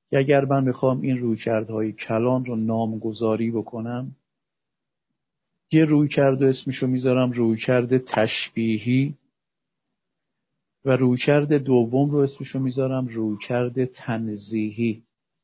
که اگر من میخوام این رویکردهای کلان رو نامگذاری بکنم، یه رویکرد اسمشو میذارم رویکرد تشبیهی و رویکرد دوم رو اسمشو میذارم رویکرد تنزیهی.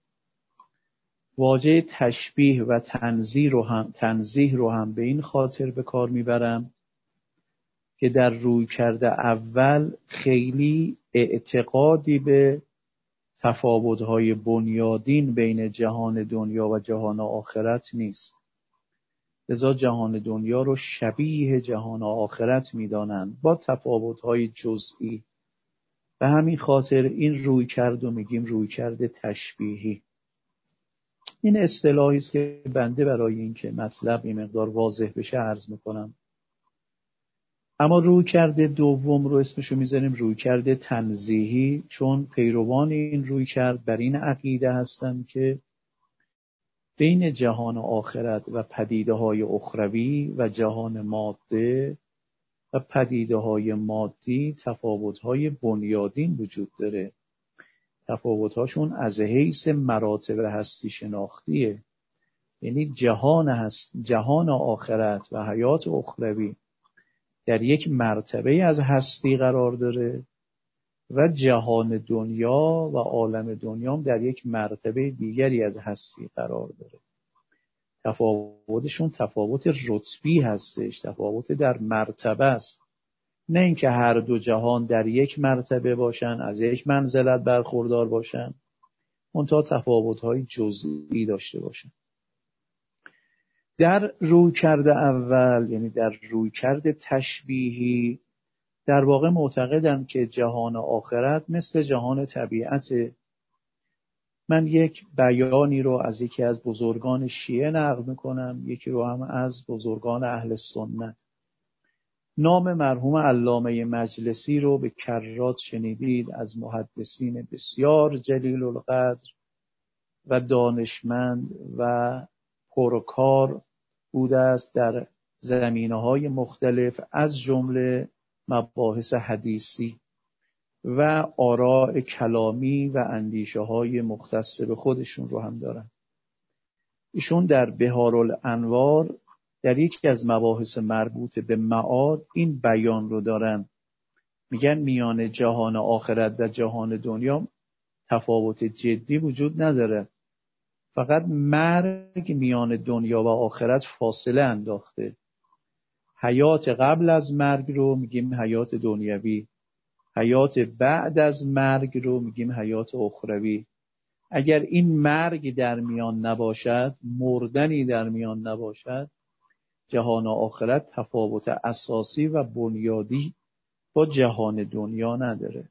واژه تشبیه و تنزیه رو هم به این خاطر به کار میبرم که در رویکرد اول خیلی اعتقادی به تفاوت‌های بنیادین بین جهان دنیا و جهان آخرت نیست. لذا جهان دنیا رو شبیه جهان آخرت می‌دانند با تفاوت‌های جزئی. به همین خاطر این رویکرد رو میگیم رویکرد تشبیهی. این اصطلاحی است که بنده برای اینکه مطلب این مقدار واضح بشه عرض می‌کنم. اما رویکرد دوم رو اسمشو میذاریم رویکرد تنزیهی، چون پیروان این رویکرد بر این عقیده هستند که بین جهان آخرت و پدیده‌های اخروی و جهان ماده و پدیده‌های مادی تفاوت‌های بنیادین وجود داره. تفاوت‌هاشون از حیث مراتب هستی شناختیه. یعنی جهان آخرت و حیات اخروی در یک مرتبه از هستی قرار داره و جهان دنیا و عالم دنیا در یک مرتبه دیگری از هستی قرار داره. تفاوتشون تفاوت رتبی هستش، تفاوت در مرتبه است، نه اینکه هر دو جهان در یک مرتبه باشن، از یک منزلت برخوردار باشن، منتها تفاوت‌های جزئی داشته باشن. در رویکرد اول، یعنی در رویکرد تشبیهی، در واقع معتقدم که جهان آخرت مثل جهان طبیعت. من یک بیانی رو از یکی از بزرگان شیعه نقل میکنم، یکی رو هم از بزرگان اهل سنت. نام مرحوم علامه مجلسی رو به کرات شنیدید، از محدثین بسیار جلیل القدر و دانشمند و پرکار بوده است در زمینه‌های مختلف، از جمله مباحث حدیثی و آراء کلامی و اندیشه‌های مختص به خودشون رو هم دارن. ایشون در بحارالانوار در یکی از مباحث مربوط به معاد این بیان رو دارن. میگن میان جهان آخرت و جهان دنیا تفاوت جدی وجود نداره، فقط مرگ میان دنیا و آخرت فاصله انداخته. حیات قبل از مرگ رو میگیم حیات دنیوی، حیات بعد از مرگ رو میگیم حیات اخروی. اگر این مرگ در میان نباشد، مردنی در میان نباشد، جهان آخرت تفاوت اساسی و بنیادی با جهان دنیا نداره.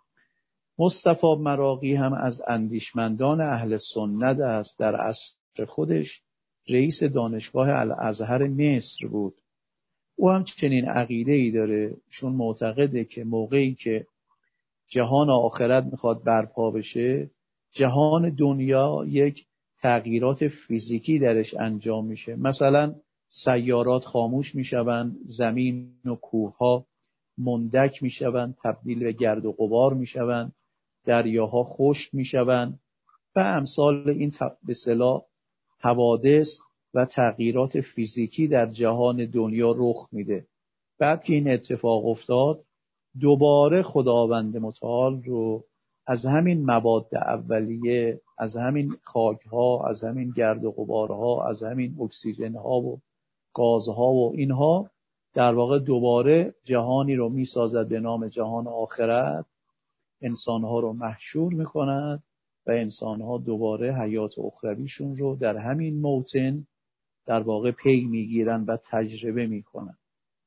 مصطفی مراغی هم از اندیشمندان اهل سنت است. در عصر خودش رئیس دانشگاه الازهر مصر بود. او هم چنین عقیده‌ای داره. چون معتقده که موقعی که جهان آخرت میخواد برپا بشه، جهان دنیا یک تغییرات فیزیکی درش انجام میشه. مثلا سیارات خاموش میشوند، زمین و کوهها مندک میشوند، تبدیل به گرد و غبار میشوند، دریاها خشک میشوند و امثال این به اصطلاح حوادث و تغییرات فیزیکی در جهان دنیا رخ میده. بعد که این اتفاق افتاد، دوباره خداوند متعال رو از همین مواد اولیه، از همین خاکها، از همین گرد و غبارها، از همین اکسیژنها و گازها و اینها، در واقع دوباره جهانی رو میسازد به نام جهان آخرت. انسانها رو محشور میکند و انسانها دوباره حیات اخرویشون رو در همین موطن در واقع پی میگیرن و تجربه میکنن.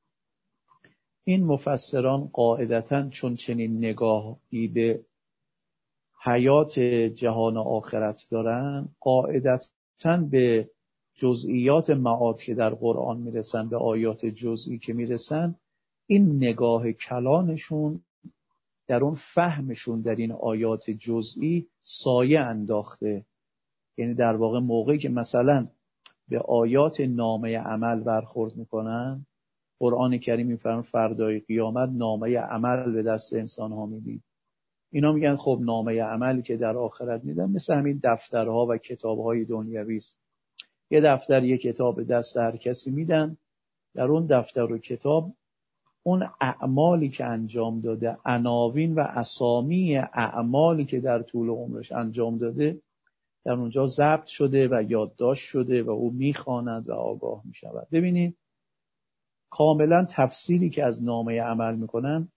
این مفسران قاعدتاً چون چنین نگاهی به حیات جهان آخرت دارن، قاعدتاً به جزئیات معاد که در قرآن میرسن، به آیات جزئی که میرسن، این نگاه کلانشون در اون فهمشون در این آیات جزئی سایه انداخته. یعنی در واقع موقعی که مثلا به آیات نامه عمل برخورد میکنن، قرآن کریم میفرماید فردای قیامت نامه عمل به دست انسان ها میدید. اینا میگن خب نامه عملی که در آخرت میدن مثل همین دفترها و کتابهای دنیوی است. یه دفتر یه کتاب دست هر کسی میدن، در اون دفتر و کتاب اون اعمالی که انجام داده، عناوین و اسامی اعمالی که در طول عمرش انجام داده در اونجا ضبط شده و یادداشت شده و او میخواند و آگاه میشود. ببینید کاملا تفسیری که از نامه عمل میکنن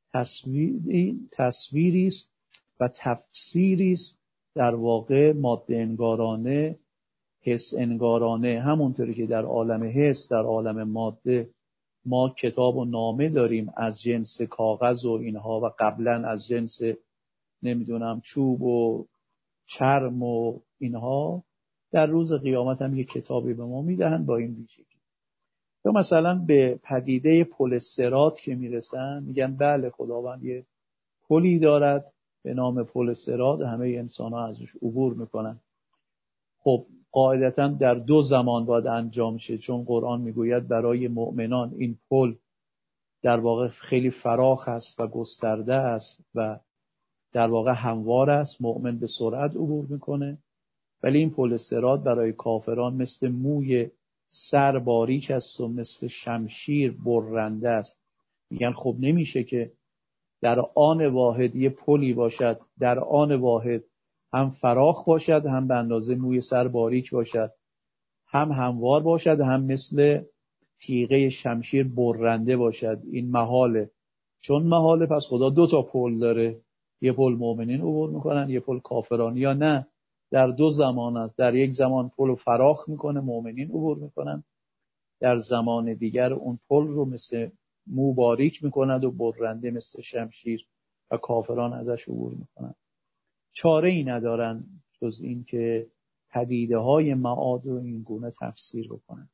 تصویری است و تفسیری است در واقع ماده انگارانه، حس انگارانه. همونطوری که در عالم حس، در عالم ماده ما کتاب و نامه داریم از جنس کاغذ و اینها و قبلا از جنس نمیدونم چوب و چرم و اینها، در روز قیامت هم یک کتابی به ما میدهن با این ویژگی. یا مثلا به پدیده پل صراط که میرسن میگن بله خداوند یه پلی دارد به نام پل صراط، همه انسان ها ازش عبور میکنن. خب قاعدتا در 2 زمان باید انجام شه، چون قرآن میگوید برای مؤمنان این پل در واقع خیلی فراخ است و گسترده است و در واقع هموار است، مؤمن به سرعت عبور میکنه. ولی این پل صراط برای کافران مثل موی سر باریک است و مثل شمشیر برنده است. میگن خب نمیشه که در آن واحد یه پلی باشد، در آن واحد هم فراخ باشد، هم به اندازه موی سر باریک باشد، هم هموار باشد، هم مثل تیغه شمشیر برنده باشد. این محاله. چون محاله پس خدا 2 تا پل داره، یه پل مؤمنین عبور میکنن، یه پل کافران. یا نه در 2 زمان است، در یک زمان پل رو فراخ میکنه مؤمنین عبور میکنن، در زمان دیگر اون پل رو مثل مو باریک میکند و برنده مثل شمشیر و کافران ازش عبور میکنن. چاره ای ندارن جز این که پدیده های معاد رو این گونه تفسیر بکنن.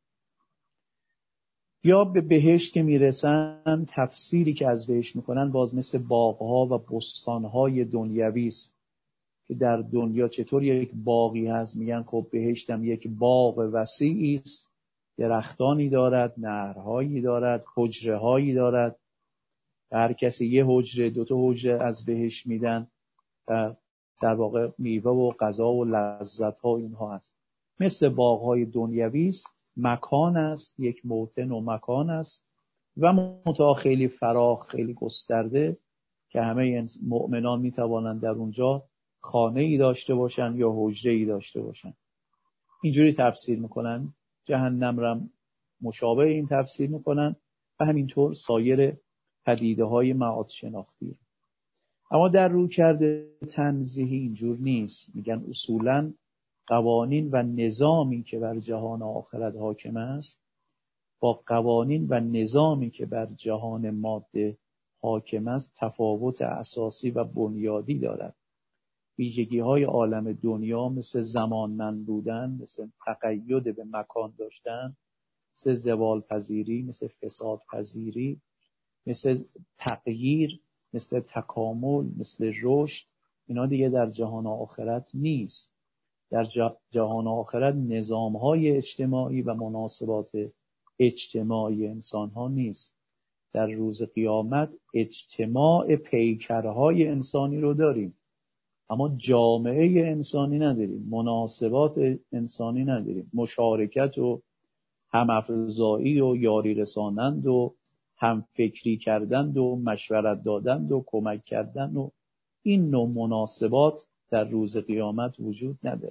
یا به بهشت که میرسن تفسیری که از بهشت میکنن باز مثل باغها و بستانهای دنیوی است که در دنیا چطور یک باغی هست، میگن خب بهشت هم یک باغ وسیعی است، درختانی دارد، نهرهایی دارد، حجرهایی دارد. هر کسی یه حجره 2 تا حجره از بهشت میدن و در واقع میوه و غذا و لذت ها اینها هست. مثل باغهای دنیوی است، مکان است، یک موطن و مکان است و منتها خیلی فراخ، خیلی گسترده که همه مؤمنان میتوانند در اونجا خانه ای داشته باشن یا حجره ای داشته باشن. اینجوری تفسیر میکنن. جهنم را مشابه این تفسیر میکنن و همینطور سایر پدیده های معاد شناختی. اما در رویکرد تنزیهی اینجور نیست. میگن اصولاً قوانین و نظامی که بر جهان آخرت حاکم است با قوانین و نظامی که بر جهان ماده حاکم است تفاوت اساسی و بنیادی دارد. ویژگی‌های عالم دنیا مثل زمانمند بودن، مثل تقید به مکان داشتن، مثل زوال پذیری، مثل فساد پذیری، مثل تغییر، مثل تکامل، مثل رشد، اینا دیگه در جهان آخرت نیست. در جهان آخرت نظام‌های اجتماعی و مناسبات اجتماعی انسان‌ها نیست. در روز قیامت اجتماع پیکرهای انسانی رو داریم، اما جامعه انسانی نداریم، مناسبات انسانی نداریم، مشارکت و هم‌افزایی و یاری رسانند و هم فکری کردند و مشورت دادند و کمک کردند و این نوع مناسبات در روز قیامت وجود نداره.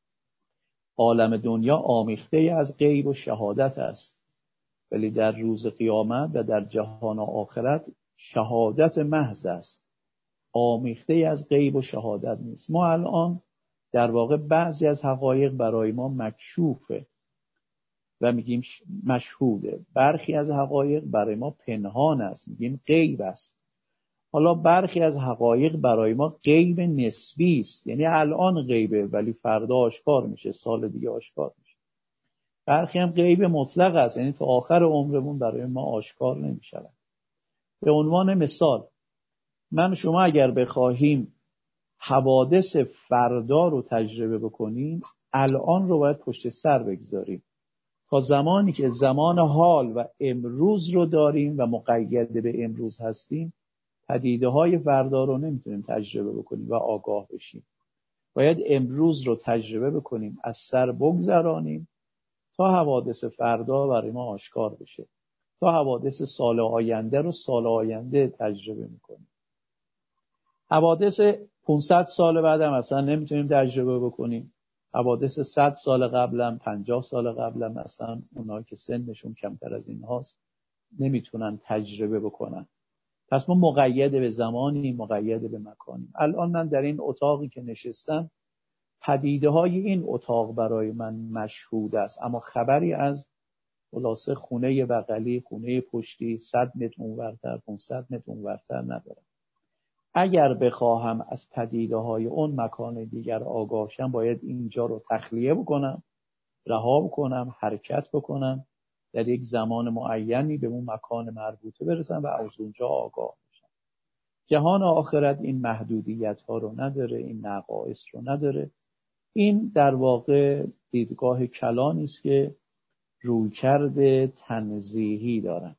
عالم دنیا آمیخته از غیب و شهادت است، ولی در روز قیامت و در جهان آخرت شهادت محض است، آمیخته از غیب و شهادت نیست. ما الان در واقع بعضی از حقایق برای ما مکشوفه و میگیم مشهوده، برخی از حقایق برای ما پنهان است، میگیم غیب است. حالا برخی از حقایق برای ما غیب نسبی است، یعنی الان غیبه ولی فردا آشکار میشه، سال دیگه آشکار میشه. برخی هم غیب مطلق است، یعنی تا آخر عمرمون برای ما آشکار نمیشود. به عنوان مثال من شما اگر بخواهیم حوادث فردا رو تجربه بکنیم، الان رو باید پشت سر بگذاریم تا زمانی که زمان حال و امروز رو داریم و مقید به امروز هستیم پدیده های فردا رو نمیتونیم تجربه بکنیم و آگاه بشیم. باید امروز رو تجربه بکنیم، از سر بگذرانیم تا حوادث فردا برای ما آشکار بشه، تا حوادث سال آینده رو سال آینده تجربه میکنیم. حوادث 500 سال بعد هم اصلا نمیتونیم تجربه بکنیم. حوادث 100 سال قبلم، 50 سال قبلم، اصلا اونایی که سنشون کمتر از این هاست نمیتونن تجربه بکنن. پس ما مقید به زمانی، مقید به مکانی. الان من در این اتاقی که نشستم، پدیده های این اتاق برای من مشهود است، اما خبری از خلاصه خونه بغلی، خونه پشتی 100 متر اونورتر، 500 متر اونورتر ندارم. اگر بخواهم از پدیده های اون مکان دیگر آگاه شم، باید اینجا رو تخلیه بکنم، رها بکنم، حرکت بکنم، در یک زمان معینی به اون مکان مربوطه برسم و از اونجا آگاه بشم. جهان آخرت این محدودیت ها رو نداره، این نقائص رو نداره. این در واقع دیدگاه کلانی است که رویکرد تنزیهی دارن.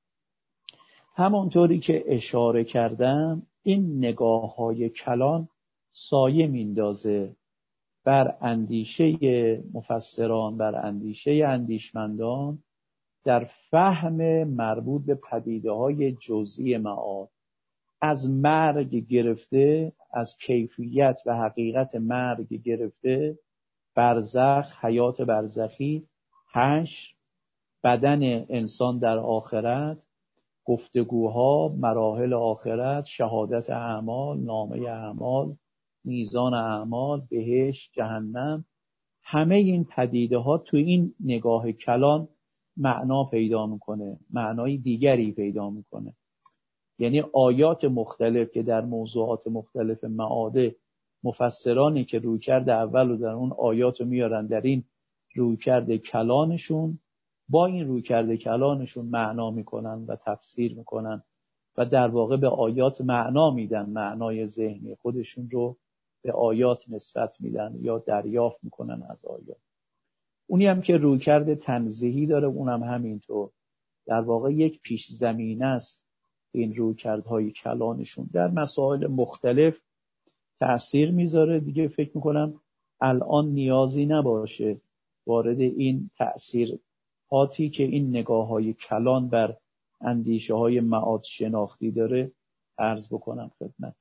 همونطوری که اشاره کردم، این نگاه های کلان سایه میندازه بر اندیشه مفسران، بر اندیشه اندیشمندان در فهم مربوط به پدیده های جزئی معاد، از مرگ گرفته، از کیفیت و حقیقت مرگ گرفته، برزخ، حیات برزخی، حشر، بدن انسان در آخرت، گفتگوها، مراحل آخرت، شهادت اعمال، نامه اعمال، میزان اعمال، بهشت، جهنم، همه این پدیده ها تو این نگاه کلان معنا پیدا میکنه، معنای دیگری پیدا میکنه. یعنی آیات مختلف که در موضوعات مختلف معاده، مفسرانی که رویکرد اول رو در اون آیات رو میارن در این رویکرد کلانشون، با این رویکرد کلانشون معنا میکنن و تفسیر میکنن و در واقع به آیات معنا میدن، معنای ذهنی خودشون رو به آیات نسبت میدن یا دریافت میکنن از آیات. اونی هم که رویکرد تنزیهی داره، اونم همینطور در واقع یک پیش زمینه است. این رویکردهای کلانشون در مسائل مختلف تأثیر میذاره. دیگه فکر میکنم الان نیازی نباشه وارد این تأثیراتی که این نگاه‌های کلان بر اندیشه‌های معاد شناختی داره عرض بکنم خدمت.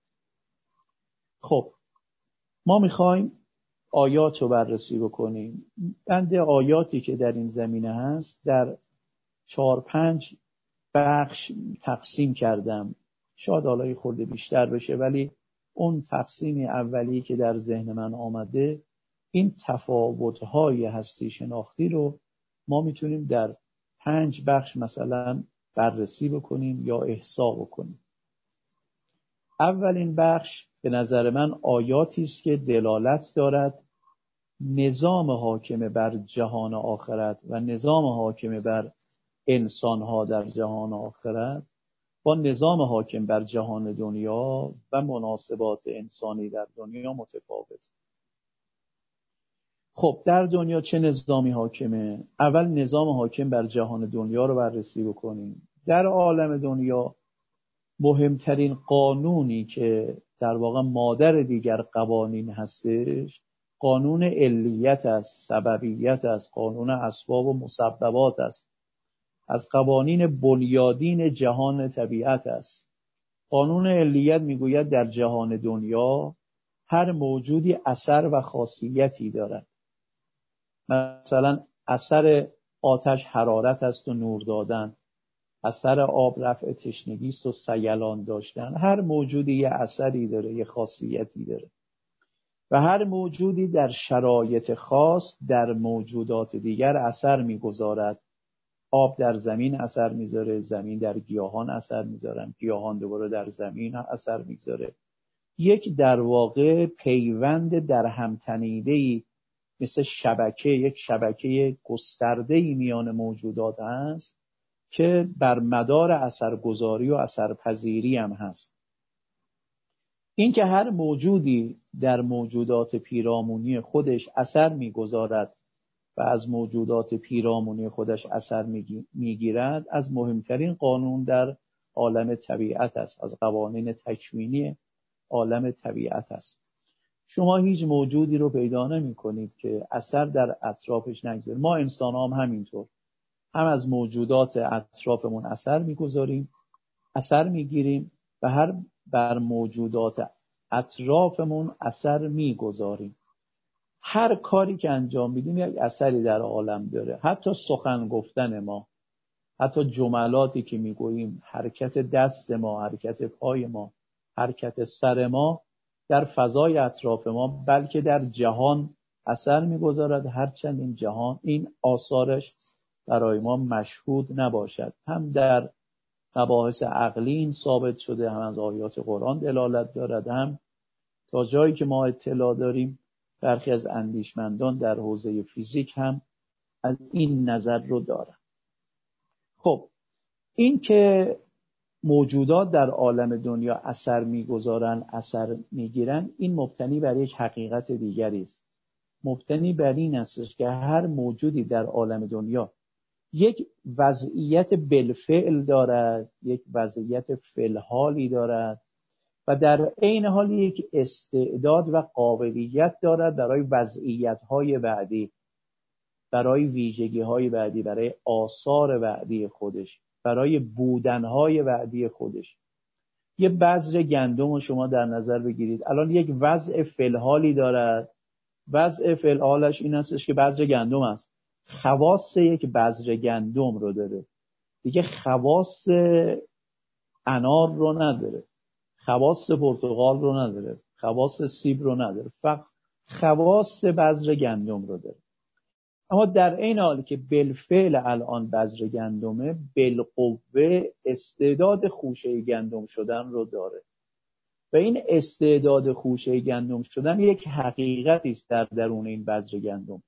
خب ما میخوایم آیات رو بررسی بکنیم. بند آیاتی که در این زمینه هست در 4-5 بخش تقسیم کردم. شاید حالا خورده بیشتر بشه، ولی اون تقسیم اولی که در ذهن من آمده، این تفاوت‌های هستی شناختی رو ما میتونیم در 5 بخش مثلا بررسی بکنیم یا احصا بکنیم. اولین بخش به نظر من آیاتی است که دلالت دارد نظام حاکم بر جهان آخرت و نظام حاکم بر انسان‌ها در جهان آخرت با نظام حاکم بر جهان دنیا و مناسبات انسانی در دنیا متفاوت. خب در دنیا چه نظامی حاکمه؟ اول نظام حاکم بر جهان دنیا رو بررسی بکنیم. در عالم دنیا مهمترین قانونی که در واقع مادر دیگر قوانین هستش، قانون علیت است، سببیت است، قانون اسباب و مسببات است، از قوانین بنیادین جهان طبیعت است. قانون علیت میگوید در جهان دنیا هر موجودی اثر و خاصیتی دارد. مثلا اثر آتش حرارت است و نور دادن، اثر آب رفع تشنگی است و سیلان داشتن. هر موجودی یه اثری داره، یه خاصیتی داره و هر موجودی در شرایط خاص در موجودات دیگر اثر میگذارد. آب در زمین اثر میذاره، زمین در گیاهان اثر میذارن، گیاهان دوباره در زمین اثر میذاره. یک در واقع پیوند در هم تنیده‌ای مثل شبکه، یک شبکه گسترده‌ای میان موجودات هست که بر مدار اثرگذاری و اثرپذیری هم هست. این که هر موجودی در موجودات پیرامونی خودش اثر میگذارد و از موجودات پیرامونی خودش اثر میگیرد، از مهمترین قانون در عالم طبیعت است، از قوانین تکوینی عالم طبیعت است. شما هیچ موجودی رو پیدا نمی کنید که اثر در اطرافش نگذاره. ما انسان هم همینطور، هم از موجودات اطرافمون اثر میگذاریم، اثر میگیریم و هر بر موجودات اطرافمون اثر میگذاریم. هر کاری که انجام میدیم یک اثری در عالم داره. حتی سخن گفتن ما، حتی جملاتی که میگوییم، حرکت دست ما، حرکت پای ما، حرکت سر ما در فضای اطراف ما بلکه در جهان اثر میگذارد، هرچند این جهان، این آثارش برای ما مشهود نباشد. هم در مباحث عقلی این ثابت شده، هم از آیات قرآن دلالت دارد، هم تا جایی که ما اطلاع داریم برخی از اندیشمندان در حوزه فیزیک هم از این نظر رو دارن. خب این که موجودات در عالم دنیا اثر میگذارن، اثر میگیرن، این مبتنی بر یک حقیقت دیگری است. مبتنی بر این است که هر موجودی در عالم دنیا یک وضعیت بالفعل دارد، یک وضعیت فعلحالی دارد و در عین حال یک استعداد و قابلیت دارد برای وضعیت‌های بعدی، برای ویژگی‌های بعدی، برای آثار بعدی خودش، برای بودن‌های بعدی خودش. یه بذر گندم رو شما در نظر بگیرید، الان یک وضع فعلحالی دارد. وضع فعلحالش این هستش که بذر گندم است، خواص یک بذر گندم رو داره، دیگه خواص انار رو نداره، خواص پرتقال رو نداره، خواص سیب رو نداره، فقط خواص بذر گندم رو داره. اما در این حالی که بالفعل الان بذر گندمه، بالقوه استعداد خوشه گندم شدن رو داره و این استعداد خوشه گندم شدن یک حقیقتی است در درون این بذر گندم.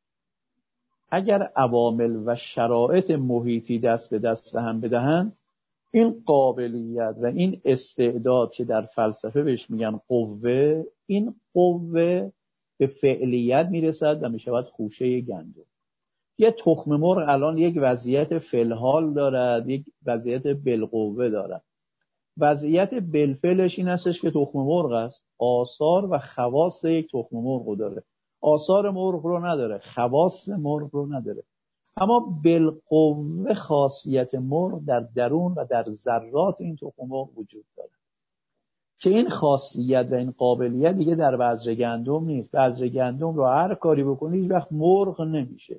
اگر عوامل و شرایط محیطی دست به دست هم بدهند، این قابلیت و این استعداد که در فلسفه بهش میگن قوه، این قوه به فعلیت میرسد و میشود خوشه گندم. یه تخم مرغ الان یک وضعیت فعلحال دارد، یک وضعیت بالقوه دارد. وضعیت بالفعلش این هستش که تخم مرغ است، آثار و خواص یک تخم مرغ رو داره، آثار مرغ رو نداره، خواص مرغ رو نداره. اما بالقوه خاصیت مرغ در درون و در ذرات این تخم مرغ وجود داره که این خاصیت و این قابلیت دیگه در بذر گندم نیست. بذر گندم رو هر کاری بکنی هیچ وقت مرغ نمیشه،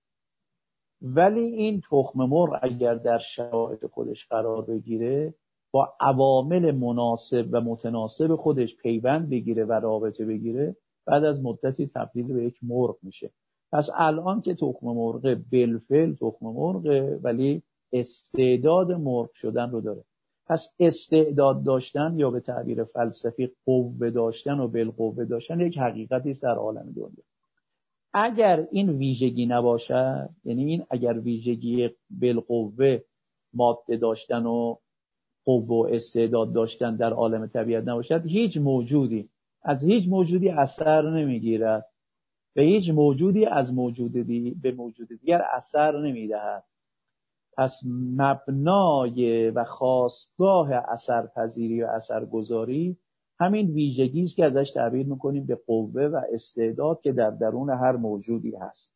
ولی این تخم مرغ اگر در شرایط خودش قرار بگیره، با عوامل مناسب و متناسب خودش پیوند بگیره و رابطه بگیره، بعد از مدتی تبدیل به یک مرغ میشه. پس الان که تخم مرغ بالفعل تخم مرغ، ولی استعداد مرغ شدن رو داره. پس استعداد داشتن یا به تعبیر فلسفی قوه داشتن و بالقوه داشتن یک حقیقتی است در عالم دنیا. اگر این ویژگی نباشد، یعنی این اگر ویژگی بالقوه ماده داشتن و قوه و استعداد داشتن در عالم طبیعت نباشد، هیچ موجودی از هیچ موجودی اثر نمیگیرد و هیچ موجودی از به موجود دیگر اثر نمیدهد. پس مبنای و خاستگاه اثرپذیری و اثرگذاری همین ویژگی است که ازش تعبیر میکنیم به قوه و استعداد که در درون هر موجودی هست.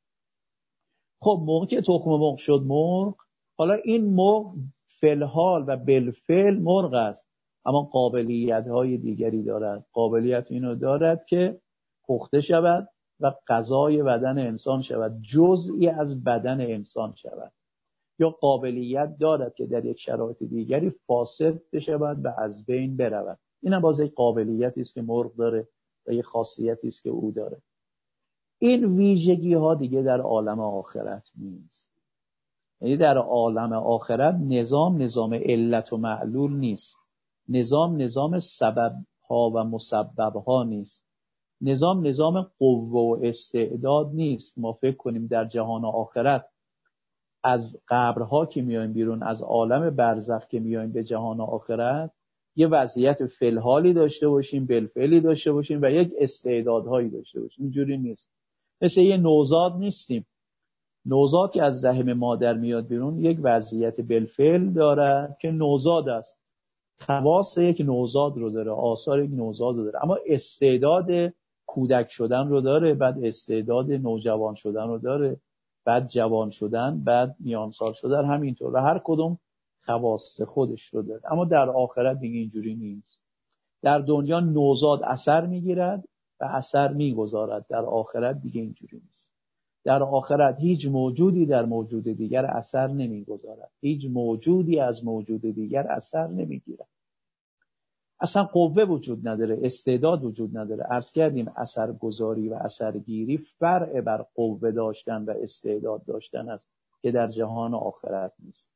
خب موقع که تخم مرغ شد مرغ، حالا این مرغ فعلحال و بالفعل مرغ است، اما قابلیت های دیگری دارد. قابلیت اینو دارد که پخته شود و غذای بدن انسان شود، جزئی از بدن انسان شود، یا قابلیت دارد که در یک شرایط دیگری فاسد بشود و از بین برود. این هم باز یک قابلیتی است که مرغ داره و یک خاصیتی است که او داره. این ویژگی ها دیگه در عالم آخرت نیست. یعنی در عالم آخرت نظام علت و معلول نیست، نظام سبب ها و مسبب ها نیست، نظام قوه و استعداد نیست. ما فکر کنیم در جهان آخرت از قبرها که میایم بیرون، از عالم برزخ که میایم به جهان آخرت، یه وضعیت فعلحالی داشته باشیم، بالفعلی داشته باشیم و یک استعدادهایی داشته باشیم. اینجوری نیست. مثل یه نوزاد نیستیم. نوزاد که از رحم مادر میاد بیرون یک وضعیت بالفعل داره که نوزاد است، خواص یک نوزاد رو داره، آثار یک نوزاد رو داره، اما استعداد کودک شدن رو داره، بعد استعداد نوجوان شدن رو داره، بعد جوان شدن، بعد میانسال شدن، همینطور، و هر کدوم خواص خودش رو داره. اما در آخرت دیگه اینجوری نیست. در دنیا نوزاد اثر میگیرد و اثر میگذارد، در آخرت دیگه اینجوری نیست. در آخرت هیچ موجودی در موجود دیگر اثر نمیگذارد، هیچ موجودی از موجود دیگر اثر نمیگیرد. اصلا قوه وجود نداره، استعداد وجود نداره. عرض کردیم اثرگذاری و اثرگیری فرع بر قوه داشتن و استعداد داشتن است که در جهان آخرت نیست.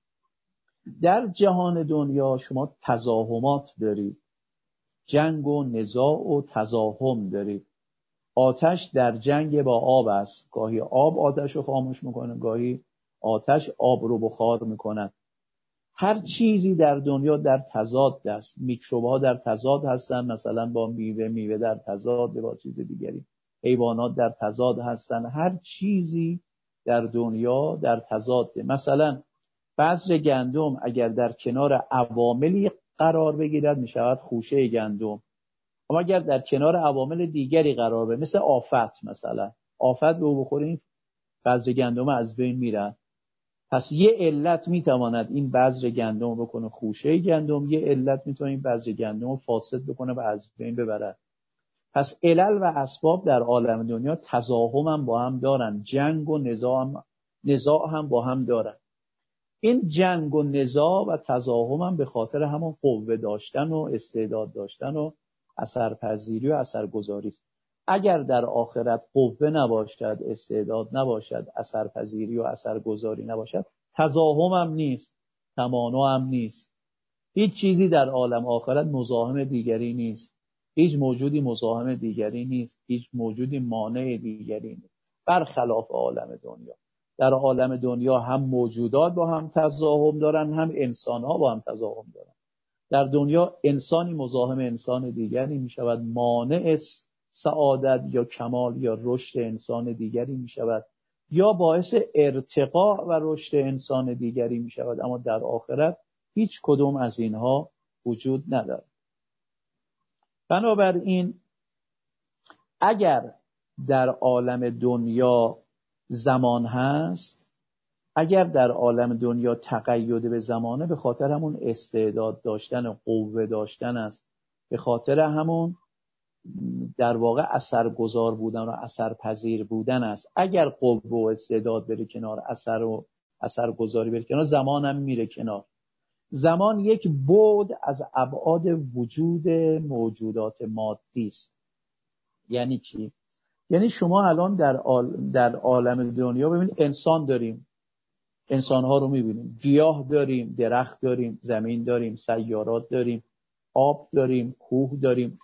در جهان دنیا شما تزاحمات دارید، جنگ و نزاع و تزاحم دارید. آتش در جنگ با آب است، گاهی آب آتش رو خاموش میکنه، گاهی آتش آب رو بخار میکنه. هر چیزی در دنیا در تضاد است. میکروب‌ها در تضاد هستن، مثلا با میوه در تضاد با چیز دیگری، حیوانات در تضاد هستن، هر چیزی در دنیا در تضاد. مثلا بذر گندم اگر در کنار عواملی قرار بگیرد میشود خوشه گندم، اما اگر در کنار عوامل دیگری قرار بگیرد، مثل آفت، مثلا آفت به بخورین بذر گندم از بین میره. پس یه علت میتواند این بذر گندم بکنه خوشه گندم، یه علت میتونه این بذر گندم رو فاسد بکنه و از بین ببره. پس علل و اسباب در عالم دنیا تزاحم هم با هم دارن، جنگ و نزاع هم با هم دارن. این جنگ و نزاع و تزاحم هم به خاطر همون قوه داشتن و استعداد داشتن و اثرپذیری و اثرگذاری است. اگر در آخرت قوه نباشد، استعداد نباشد، اثرپذیری و اثرگذاری نباشد، تزاحم هم نیست، تمانع هم نیست. هیچ چیزی در عالم آخرت مزاحم دیگری نیست، هیچ موجودی مزاحم دیگری نیست، هیچ موجودی مانع دیگری نیست، برخلاف عالم دنیا. در عالم دنیا هم موجودات با هم تزاحم دارن، هم انسان‌ها با هم تزاحم دارن. در دنیا انسانی مزاحم انسان دیگری می شود، مانع سعادت یا کمال یا رشد انسان دیگری می شود، یا باعث ارتقاء و رشد انسان دیگری می شود. اما در آخرت هیچ کدوم از اینها وجود ندارد. بنابراین اگر در عالم دنیا زمان هست، اگر در عالم دنیا تقید به زمانه، به خاطر همون استعداد داشتن و قوه داشتن است، به خاطر همون در واقع اثرگذار بودن و اثرپذیر بودن است. اگر قوه و استعداد بره کنار، اثر و اثرگذاری بره کنار، زمان هم میره کنار. زمان یک بعد از ابعاد وجود موجودات مادی است. یعنی چی؟ یعنی شما الان در عالم دنیا ببینید، انسان داریم، انسان‌ها رو می‌بینیم، گیاه داریم، درخت داریم، زمین داریم، سیارات داریم، آب داریم، کوه داریم،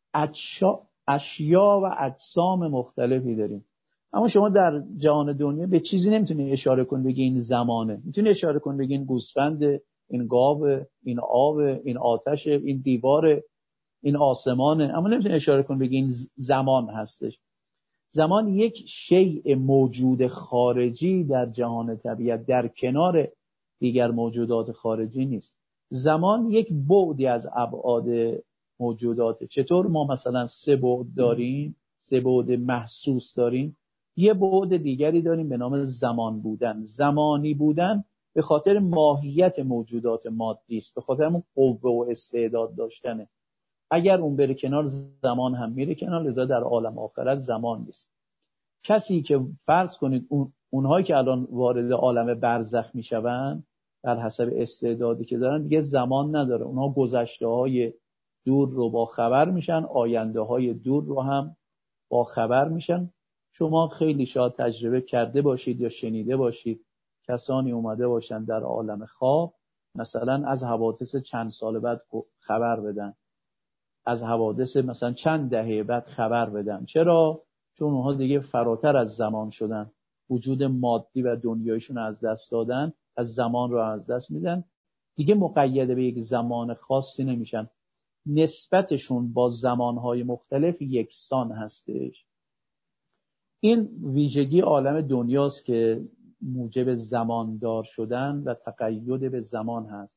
اشیا و اجسام مختلفی داریم. اما شما در جهان دنیا به چیزی نمیتونید اشاره کنید بگید این زمانه. میتونید اشاره کنید بگید این گوسفند، این گاو، این آب، این آتش، این دیوار، این آسمانه، اما نمیتونید اشاره کنید بگید این زمان هستش. زمان یک شیء موجود خارجی در جهان طبیعت در کنار دیگر موجودات خارجی نیست. زمان یک بعدی از ابعاد موجودات. چطور ما مثلا 3 بعد داریم، 3 بعد محسوس داریم، یه بعد دیگری داریم به نام زمان بودن. زمانی بودن به خاطر ماهیت موجودات مادی است، به خاطر همون قوه و استعداد داشتنه. اگر اون بره کنار، زمان هم میره کنار، لذا در عالم آخرت زمان نیست. کسی که فرض کنید اونهایی که الان وارد عالم برزخ میشوند، در حسب استعدادی که دارن، دیگه زمان نداره. اونها گذشته های دور رو با خبر میشن، آینده های دور رو هم با خبر میشن. شما خیلی شاید تجربه کرده باشید یا شنیده باشید کسانی اومده باشن در عالم خواب، مثلا از حوادث چند سال بعد خبر بدن، از حوادث مثلا چند دهه بعد خبر بدن. چرا؟ چون اونها دیگه فراتر از زمان شدن، وجود مادی و دنیایشون از دست دادن، از زمان رو از دست میدن، دیگه مقید به یک زمان خاصی نمیشن، نسبتشون با زمانهای مختلف یکسان هستش. این ویژگی عالم دنیاست که موجب زماندار شدن و تقید به زمان هست.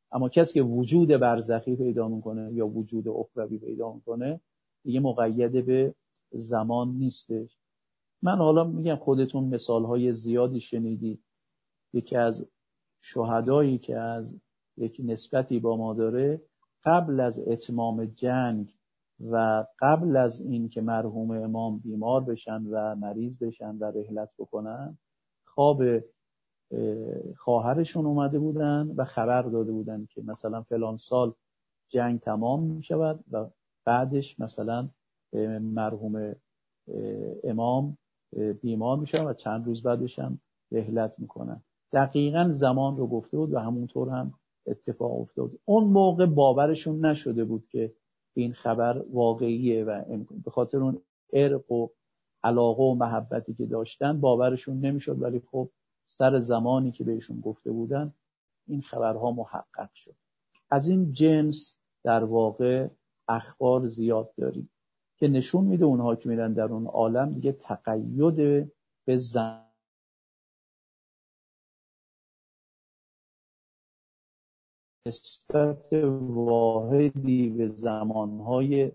اما کسی که وجود برزخی پیدا میکنه یا وجود اخروی پیدا میکنه دیگه مقید به زمان نیستش. من حالا میگم خودتون مثالهای زیادی شنیدید. یکی از شهدایی که از یک نسبتی با ما داره، قبل از اتمام جنگ و قبل از این که مرحوم امام بیمار بشن و مریض بشن و رحلت بکنن، خواب خواهرشون اومده بودن و خبر داده بودن که مثلا فلان سال جنگ تمام می شود و بعدش مثلا مرحوم امام بیمار می شود و چند روز بعدش هم رحلت می کنن. دقیقاً زمان رو گفته بود و همونطور هم اتفاق افتاد. اون موقع باورشون نشده بود که این خبر واقعیه و به خاطر اون عرق و علاقه و محبتی که داشتن باورشون نمیشد، ولی خب سر زمانی که بهشون گفته بودن این خبرها محقق شد. از این جنس در واقع اخبار زیاد داریم که نشون میده اونها که میرن در اون عالم دیگه تقید به زمان نسبت واحدی به زمانهای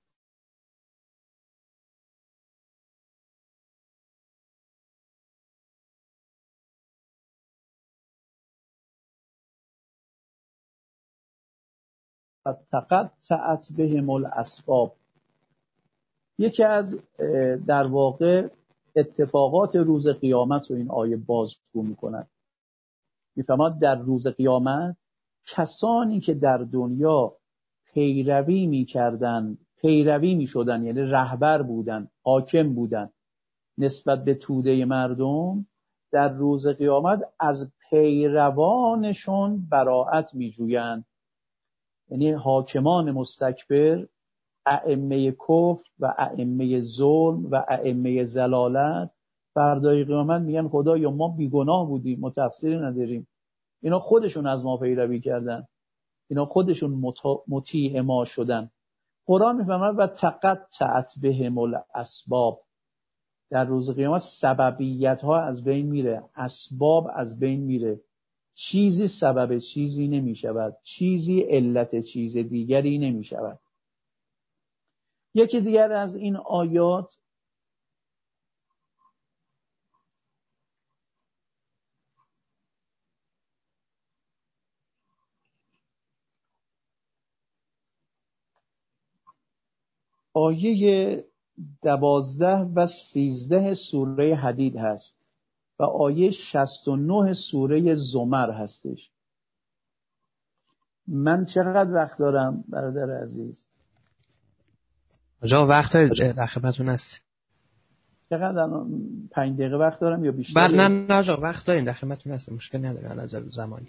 تقطعت بهم الاسباب. یکی از در واقع اتفاقات روز قیامت رو این آیه بازگو می‌کند. می‌فرماد در روز قیامت کسانی که در دنیا پیروی می‌شدن، یعنی رهبر بودن، حاکم بودن نسبت به توده مردم، در روز قیامت از پیروانشون براءت می‌جویند. یعنی حاکمان مستکبر، ائمه کفر و ائمه ظلم و ائمه ضلالت، فردای قیامت میگن خدایا ما بیگناه بودیم، ما تقصیری نداریم. اینا خودشون از ما پیروی کردن، اینا خودشون مطیع ما شدن. قرآن میفهمد و تقطعت بهم الاسباب. در روز قیامت سببیت ها از بین میره، اسباب از بین میره. چیزی سبب چیزی نمی شود، چیزی علت چیز دیگری نمی شود. یکی دیگر از این آیات آیه 12 و 13 سوره حدید هست و آیه 69 سوره زمر هستش. من چقدر وقت دارم برادر عزیز؟ آجا وقت دارید، در خدمتتون هست. چقدر الان 5 دقیقه وقت دارم یا بیشتر؟ نه آجا وقت داریم، در خدمتتون هست، مشکل نداره از نظر زمانی.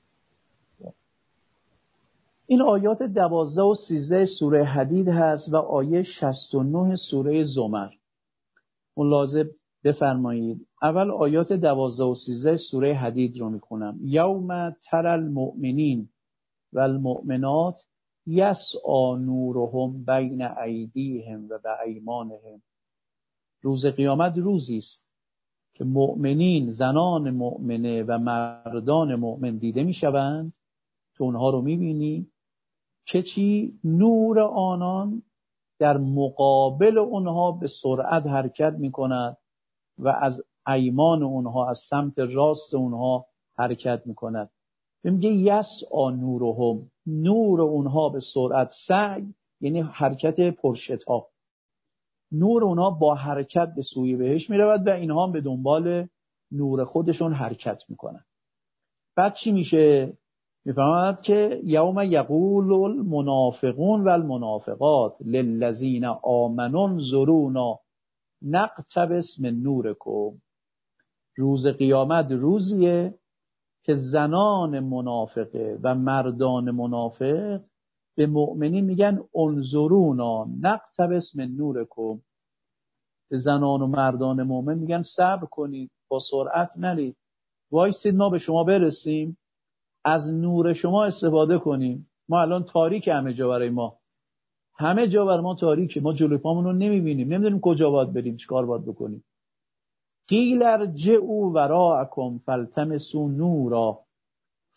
این آیات 12 و 13 سوره حدید هست و آیه 69 سوره زمر. ملاحظه بفرمایید. اول آیات 12 و 13 سوره حدید رو میخونم. یوم تری المؤمنین و المؤمنات یسعی نورهم بین ایدیهم و بایمانهم. روز قیامت روزی است که مؤمنین، زنان مؤمنه و مردان مؤمن دیده میشوند، تو اونها رو میبینی که چی؟ نور آنان در مقابل اونها به سرعت حرکت میکند و از ایمان اونها، از سمت راست اونها حرکت میکند. میگه یسعی نورهم، نور اونها به سرعت، سعی یعنی حرکت پرشتاب، نور اونها با حرکت به سوی بهش میرود و اینها به دنبال نور خودشون حرکت میکنن. بعد چی میشه؟ میفهمد که یوم یقول المنافقون و المنافقات للذین آمنوا انظرونا نقتبس من نورکم. روز قیامت روزیه که زنان منافقه و مردان منافق به مؤمنین میگن انظرونا نقتبس من نورکم. به زنان و مردان مؤمن میگن صبر کنید، با سرعت نرید، وایسید ما به شما برسیم، از نور شما استفاده کنیم. ما الان تاریک همه جا برای ما، همه جا برای ما تاریکه، ما جلوی پامون رو نمیبینیم، نمیدونیم کجا باید بریم، چیکار باید بکنیم. قیل ارجعوا وراءکم فالتمسوا نورا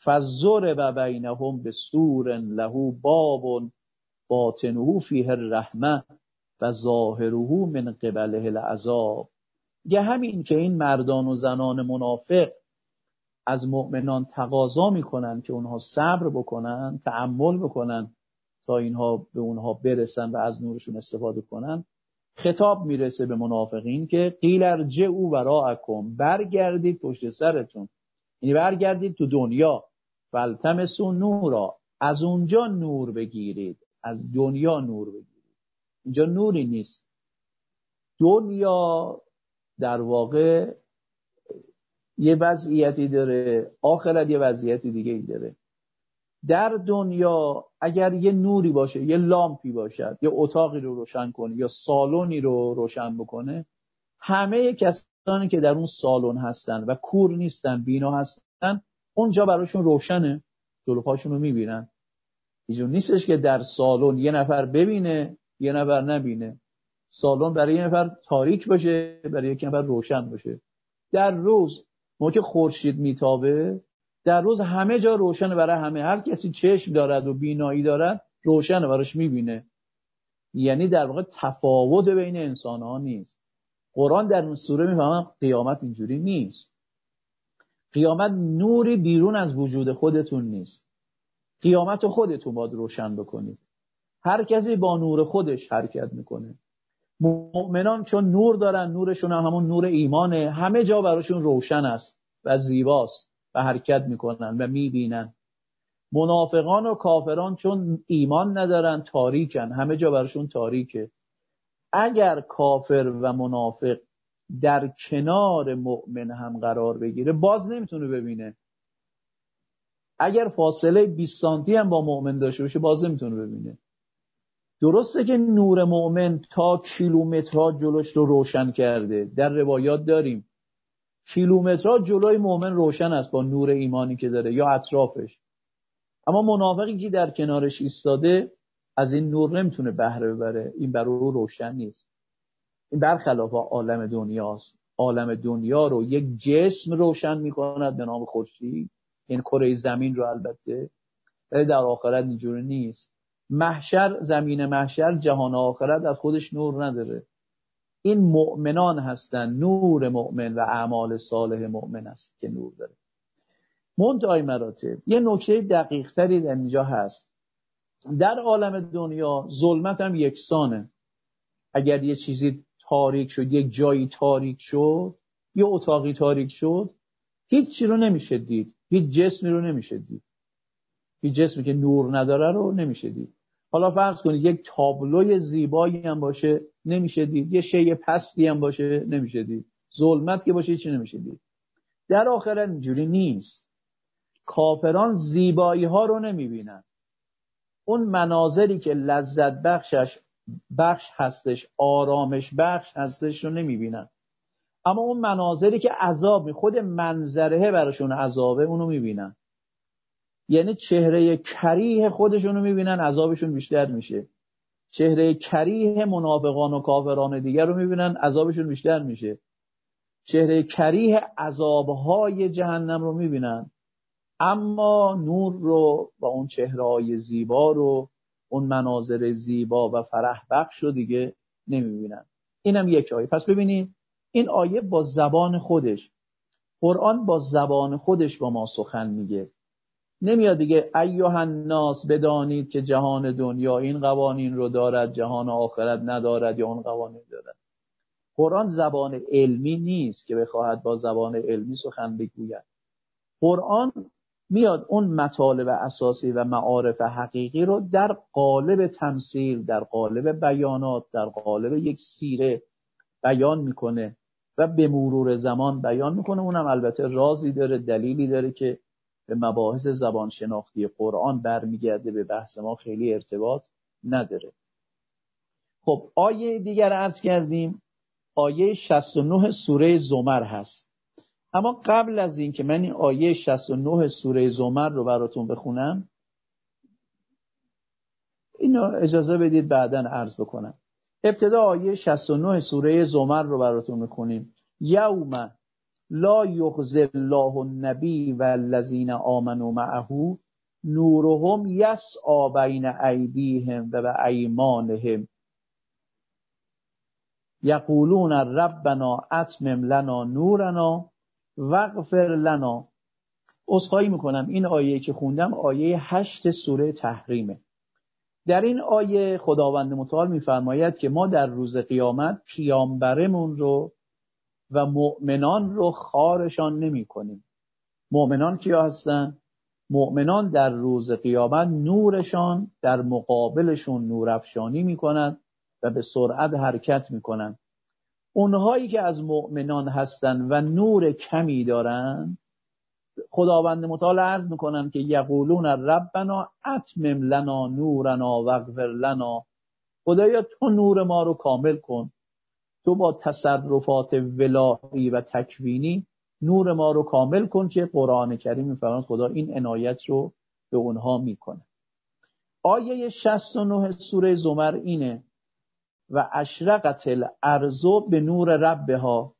فضرب بینهم بسور له باب باطنه فیه الرحمه و ظاهره من قبله العذاب. یه همین که این مردان و زنان منافق از مؤمنان تقاضا میکنن که اونها صبر بکنن، تأمل بکنن تا اینها به اونها برسن و از نورشون استفاده کنن، خطاب میرسه به منافقین که قیل ارجعوا وراءکم، برگردید پشت سرتون، یعنی برگردید تو دنیا، فالتمسوا نورا، از اونجا نور بگیرید، از دنیا نور بگیرید. اینجا نوری نیست. دنیا در واقع یه وضعیتی داره، آخرت یه وضعیتی دیگه ای داره. در دنیا اگر یه نوری باشه، یه لامپی باشد، یه اتاقی رو روشن کنه یا سالونی رو روشن بکنه، همه کسانی که در اون سالن هستن و کور نیستن، بینا هستن، اونجا براشون روشنه، جلو پاشون رو میبینن. اینجور نیستش که در سالن یه نفر ببینه یه نفر نبینه. سالن برای یه نفر تاریک باشه، برای یک نفر روشن باشه. در روز موقع خورشید میتابه، در روز همه جا روشنه برای همه، هر کسی چشم دارد و بینایی دارد روشنه، براش میبینه. یعنی در واقع تفاوت بین انسان ها نیست. قرآن در اون سوره میفهمه قیامت اینجوری نیست. قیامت نوری بیرون از وجود خودتون نیست. قیامت خودتون باید روشن بکنید. هر کسی با نور خودش حرکت میکنه. مؤمنان چون نور دارن، نورشون هم همون نور ایمانه، همه جا براشون روشن است و زیباست و حرکت میکنن و میبینن. منافقان و کافران چون ایمان ندارن، تاریکن، همه جا براشون تاریکه. اگر کافر و منافق در کنار مؤمن هم قرار بگیره، باز نمیتونه ببینه. اگر فاصله 20 سانتی هم با مؤمن داشته باشه، باز نمیتونه ببینه. درسته که نور مؤمن تا کیلومترها جلوش رو روشن کرده، در روایات داریم کیلومترها جلوی مؤمن روشن است با نور ایمانی که داره یا اطرافش. اما منافقی که در کنارش ایستاده از این نور نمیتونه بهره ببره، این برای او روشن نیست. این برخلاف عالم دنیاست. عالم دنیا رو یک جسم روشن میکند به نام خورشید، این کره زمین رو البته، ولی در آخرت اینجوری نیست. محشر، زمین محشر، جهان آخرت از خودش نور نداره. این مؤمنان هستن، نور مؤمن و اعمال صالح مؤمن است که نور داره. منتهای مراتب یه نکته دقیق تری در اینجا هست. در عالم دنیا ظلمت هم یکسانه. اگر یه چیزی تاریک شد، یک جایی تاریک شد، یه اتاقی تاریک شد، هیچ چی رو نمیشه دید، هیچ جسمی رو نمیشه دید، هیچ جسمی که نور نداره رو نمیشه دید. حالا فرض کنید یک تابلوی زیبایی هم باشه، نمیشه دید. یه شی پستی هم باشه، نمیشه دید. ظلمت که باشه هیچی نمیشه دید. در آخرت اینجوری نیست. کافران زیبایی ها رو نمیبینن. اون مناظری که لذت بخش هستش، آرامش بخش هستش رو نمیبینن. اما اون مناظری که عذاب، خود منظره براشون عذابه، اونو میبینن. یعنی چهره کریه خودشونو میبینن، عذابشون بیشتر میشه. چهره کریه منافقان و کافران دیگر رو میبینن، عذابشون بیشتر میشه. چهره کریه عذابهای جهنم رو میبینن، اما نور رو و اون چهره‌های زیبا رو، اون مناظر زیبا و فرح بخش رو دیگه نمیبینن. اینم یک آیه. پس ببینید این آیه با زبان خودش، قرآن با زبان خودش با ما سخن میگه. نمیاد دیگه ایها الناس بدانید که جهان دنیا این قوانین رو دارد، جهان آخرت ندارد یا اون قوانین دارد. قرآن زبان علمی نیست که بخواهد با زبان علمی سخن بگوید. قرآن میاد اون مطالب اساسی و معارف حقیقی رو در قالب تمثیل، در قالب بیانات، در قالب یک سیره بیان میکنه و به مرور زمان بیان میکنه. اونم البته رازی داره، دلیلی داره که به مباحث زبان شناختی قرآن برمیگرده، به بحث ما خیلی ارتباط نداره. خب آیه دیگر عرض کردیم، آیه 69 سوره زمر هست. اما قبل از این که من این آیه 69 سوره زمر رو براتون بخونم، اینو اجازه بدید بعداً عرض بکنم. ابتدا آیه 69 سوره زمر رو براتون میخونیم. یوم لا یخزی الله النبی والذین آمنوا معه نورهم یسعی بین ایدیهم و بایمانهم یقولون ربنا اتمم لنا نورنا واغفر لنا. عذرخواهی میکنم، این آیه که خوندم آیه 8 سوره تحریمه. در این آیه خداوند متعال میفرماید که ما در روز قیامت پیامبرمون رو و مؤمنان رو خارشان نمی کنیم. مؤمنان کیا هستن؟ مؤمنان در روز قیامت نورشان در مقابلشون نورافشانی میکنن و به سرعت حرکت میکنن. اونهایی که از مؤمنان هستن و نور کمی دارن، خداوند متعال عرض میکنن که یقولون ربنا اتمم لنا نورنا واغفر لنا، خدایا تو نور ما رو کامل کن، تو با تصرفات ولایی و تکوینی نور ما رو کامل کن، که قرآن کریم میفرماید خدا این عنایت رو به اونها میکنه. آیه 69 سوره زمر اینه و اشرقت الارض به نور ربها.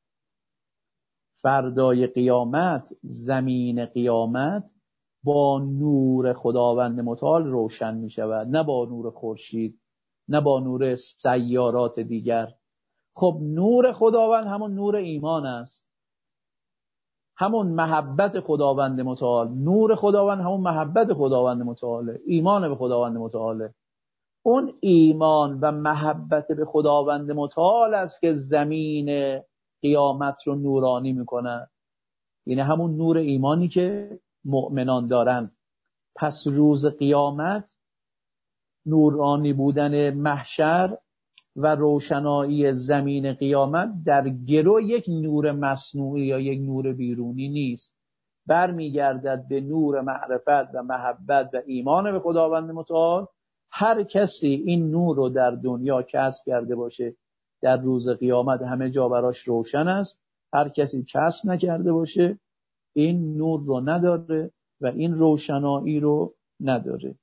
فردای قیامت، زمین قیامت با نور خداوند متعال روشن می شود، نه با نور خورشید، نه با نور سیارات دیگر. خب نور خداوند همون نور ایمان است، همون محبت خداوند متعال. نور خداوند همون محبت خداوند متعاله، ایمان به خداوند متعاله. اون ایمان و محبت به خداوند متعال است که زمین قیامت رو نورانی میکنه. یعنی همون نور ایمانی که مؤمنان دارن. پس روز قیامت نورانی بودن محشر و روشنایی زمین قیامت در گرو یک نور مصنوعی یا یک نور بیرونی نیست، برمیگردد به نور معرفت و محبت و ایمان به خداوند متعال. هر کسی این نور رو در دنیا کسب کرده باشه، در روز قیامت همه جا براش روشن است. هر کسی کسب نکرده باشه این نور رو نداره و این روشنایی رو نداره.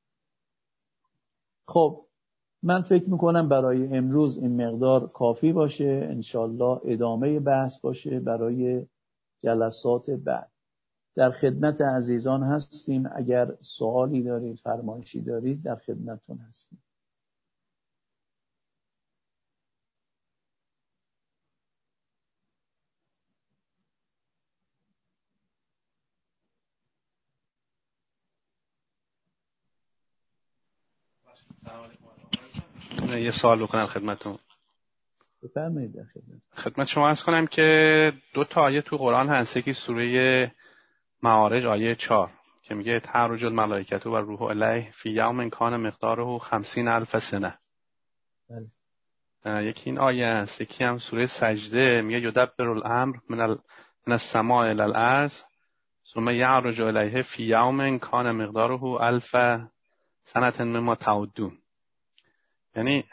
خب من فکر میکنم برای امروز این مقدار کافی باشه. انشالله ادامه بحث باشه برای جلسات بعد. در خدمت عزیزان هستیم، اگر سوالی دارید، فرمایشی دارید، در خدمتتون هستیم. یه سوال بکنم خدمتتون. بفرمایید. خدمت شما عرض کنم که 2 آیه تو قرآن هست. یکی سوره معارج آیه 4 که میگه تعرج الملائکه و روح الیه فی یوم کان مقداره 50,000 سنه. یکی این آیه است. یکی هم سوره سجده میگه یدبر الامر من السماء الی الارض ثم یعرج الیه فی یوم کان مقداره 1000 سنه مما تعدون. یعنی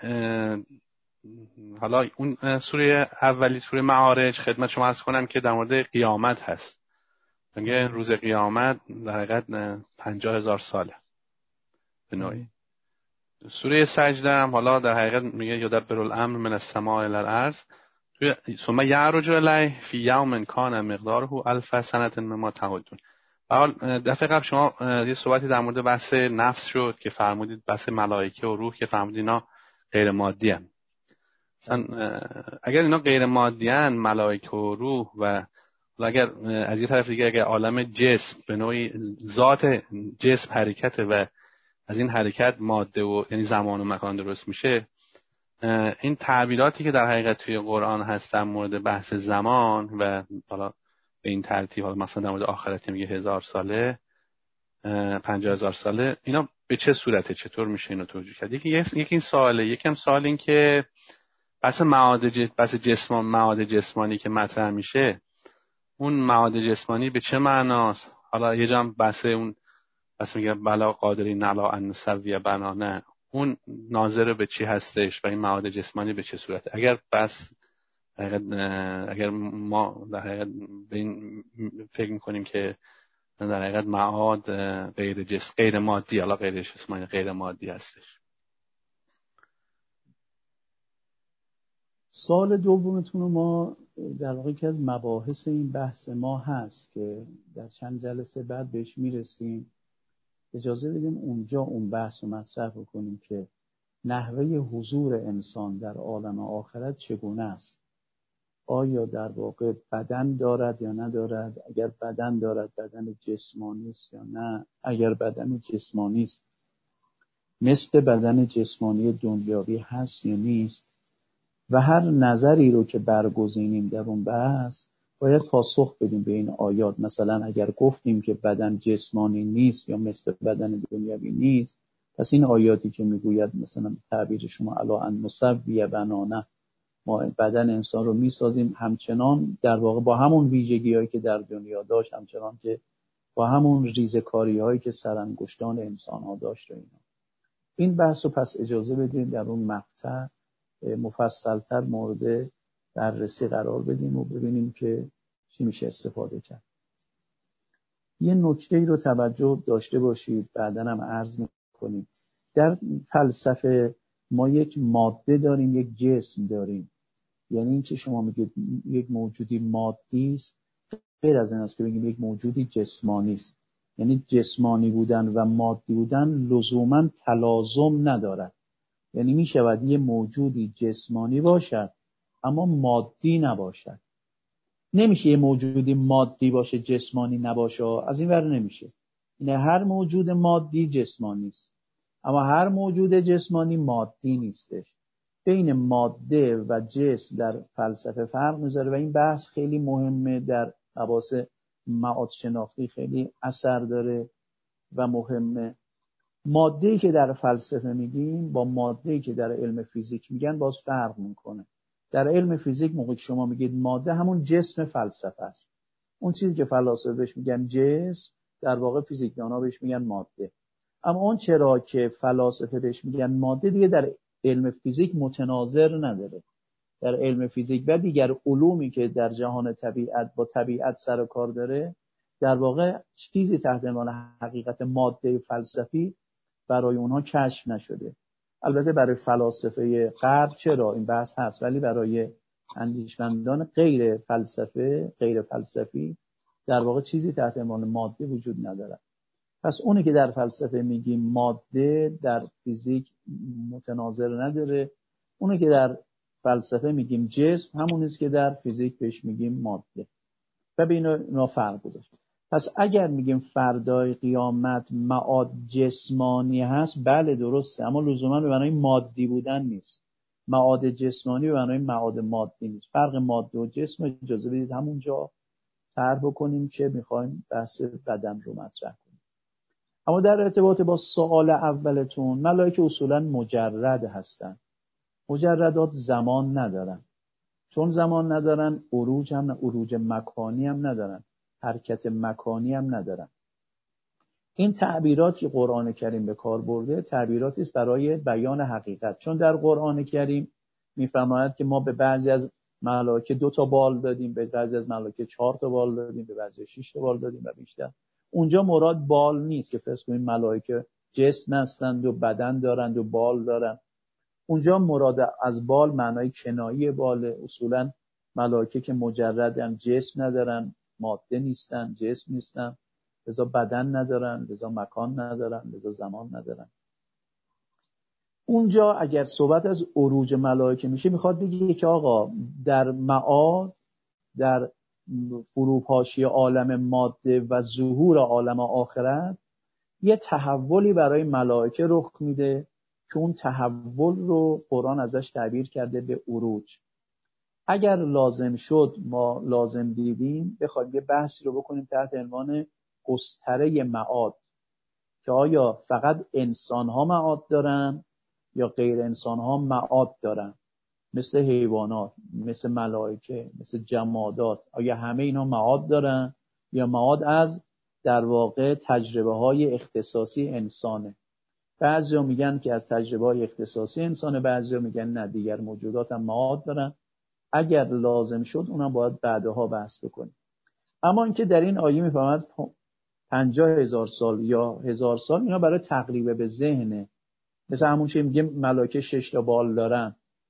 حالا اون سوره اولی سوره معارج خدمت شما عرض کنم که در مورد قیامت هست. میگه روز قیامت در حقیقت 50,000 ساله به نوعی. سوره سجده هم حالا در حقیقت میگه یدبر الامر من السماء الی الارض ثم یعرج الیه فی یوم کان مقداره 1000 سنه مما تعدون. حال دفعه قبل شما یه صحبتی در مورد بحث نفس شد که فرمودید بحث ملائکه و روح که فرمودید اینا غیر مادی هستند. مثلا اگر اینا غیر مادی هستند، ملائکه و روح، و اگر از یه طرف دیگه اگر عالم جسم به نوعی ذات جسم حرکته و از این حرکت ماده و یعنی زمان و مکان درست میشه، این تعبیراتی که در حقیقت توی قرآن هست در مورد بحث زمان و حالا به این ترتیب، حالا مثلا در مورد آخرت میگه 1000 ساله 50,000 ساله، اینا به چه صورته، چطور میشه اینو توجیه کرد؟ یکی این سواله. یکم سوال این که بحث مواد جسمانی که مطرح میشه، اون مواد جسمانی به چه معناست؟ حالا یه جام بحث اون بس میگه بلا قادرین علی ان نسوی بنانه، اون ناظر به چی هستش و این مواد جسمانی به چه صورته؟ اگر ما در حقیقت به این فکر میکنیم که در حقیقت مواد غیر مادی، حالا غیر جسمانی، غیر مادی هستش. سال دومتون ما در واقع که از مباحث این بحث ما هست که در چند جلسه بعد بهش میرسیم. اجازه بدیم اونجا اون بحث رو مطرح بکنیم که نحوه حضور انسان در عالم آخرت چگونه است. آیا در واقع بدن دارد یا ندارد؟ اگر بدن دارد بدن جسمانی است یا نه؟ اگر بدن جسمانی است مثل بدن جسمانی دنیوی هست یا نیست؟ و هر نظری رو که برگزینیم در اون بحث باید پاسخ بدیم به این آیات. مثلا اگر گفتیم که بدن جسمانی نیست یا مثل بدن دنیوی نیست، پس این آیاتی که میگوید مثلا تعبیر شما الا ان نسوی بنانه، ما بدن انسان رو میسازیم همچنان در واقع با همون ویژگی‌هایی که در دنیا داشت، همچنان که با همون ریزکاری‌هایی که سرانگشتان انسان‌ها داشت. این بحث رو پس اجازه بدیم در اون مقطع مفصل‌تر مورد بررسی قرار بدیم و ببینیم که چی میشه استفاده کرد. یه نکته‌ای رو توجه داشته باشید، بعداً هم عرض می‌کنیم. در فلسفه ما یک ماده داریم، یک جسم داریم. یعنی این که شما میگید یک موجودی مادی است، غیر از این است که بگیم یک موجودی جسمانی است. یعنی جسمانی بودن و مادی بودن لزوماً تلازم ندارد. یعنی می شود یه موجودی جسمانی باشد اما مادی نباشد. نمیشه یه موجودی مادی باشه جسمانی نباشه، از این ور نمیشه. یعنی هر موجود مادی جسمانی است اما هر موجود جسمانی مادی نیستش. بین ماده و جسم در فلسفه فرق میذاره و این بحث خیلی مهمه، در مباحث معاد شناختی خیلی اثر داره و مهمه. ماده‌ای که در فلسفه میگیم با ماده‌ای که در علم فیزیک میگن باز فرق میکنه. در علم فیزیک موقعی که شما میگید ماده، همون جسم فلسفه است. اون چیزی که فلاسفه بهش میگن جسم، در واقع فیزیکدان‌ها بهش میگن ماده. اما اون چرا که فلاسفه بهش میگن ماده دیگه در علم فیزیک متناظر نداره. در علم فیزیک و دیگر علومی که در جهان طبیعت با طبیعت سر و کار داره، در واقع چیزی تحت عنوان حقیقت ماده فلسفی برای اونها کشف نشده. البته برای فلاسفه غرب چرا این بحث هست، ولی برای اندیشمندان غیر فلسفی در واقع چیزی تحت عنوان ماده وجود نداره. پس اونی که در فلسفه میگیم ماده در فیزیک متناظر نداره. اونی که در فلسفه میگیم جسم، همون است که در فیزیک بهش میگیم ماده. و بین اینا فرق گذاشت. پس اگر میگیم فردای قیامت معاد جسمانی هست، بله درسته، اما لزوما به معنای مادی بودن نیست. معاد جسمانی به معنای معاد مادی نیست. فرق ماده و جسم اجازه بدید همونجا طرح بکنیم که میخوایم بحث بدن رو مطرح کنیم. اما در ارتباط با سوال اولتون، ملائکه اصولا مجرد هستن. مجردات زمان ندارن. چون زمان ندارن، عروج مکانی هم ندارن، حرکت مکانی هم ندارن. این تعبیراتی قرآن کریم به کار برده تعبیراتی است برای بیان حقیقت. چون در قرآن کریم میفرماید که ما به بعضی از ملائکه 2 تا بال دادیم، به بعضی از ملائکه 4 تا بال دادیم، به بعضی 6 تا بال دادیم و بیشتر. اونجا مراد بال نیست که فرض کنیم ملائکه جسم هستند و بدن دارند و بال دارند. اونجا مراد از بال معنای کنایی بال. اصولا ملائکه که مجردن، جسم ندارن، ماده نیستن، جسم نیستن، لذا بدن ندارن، لذا مکان ندارن، لذا زمان ندارن. اونجا اگر صحبت از عروج ملائکه میشه، میخواد بگه که آقا در معاد، در فروپاشی عالم ماده و ظهور عالم آخرت یه تحولی برای ملائکه رخ میده که اون تحول رو قرآن ازش تعبیر کرده به عروج. اگر لازم شد، ما لازم دیدیم بخوایم یه بحثی رو بکنیم تحت عنوان گستره معاد، که آیا فقط انسان‌ها معاد دارن یا غیر انسان‌ها معاد دارن، مثل حیوانات، مثل ملائکه، مثل جمادات. آیا همه اینا معاد دارن یا معاد از در واقع تجربه‌های اختصاصی انسانه؟ بعضیا میگن که از تجربه‌های اختصاصی انسانه، بعضیا میگن نه، دیگر موجودات هم معاد دارن. اگر لازم شد اونم باید بعدها بحث بکنیم. اما اینکه در این آیه میفهمد 50,000 سال یا 1000 سال، اینا برای تقریب به ذهنه. مثل همون چیه میگیم ملائکه 6 تا بال دارن.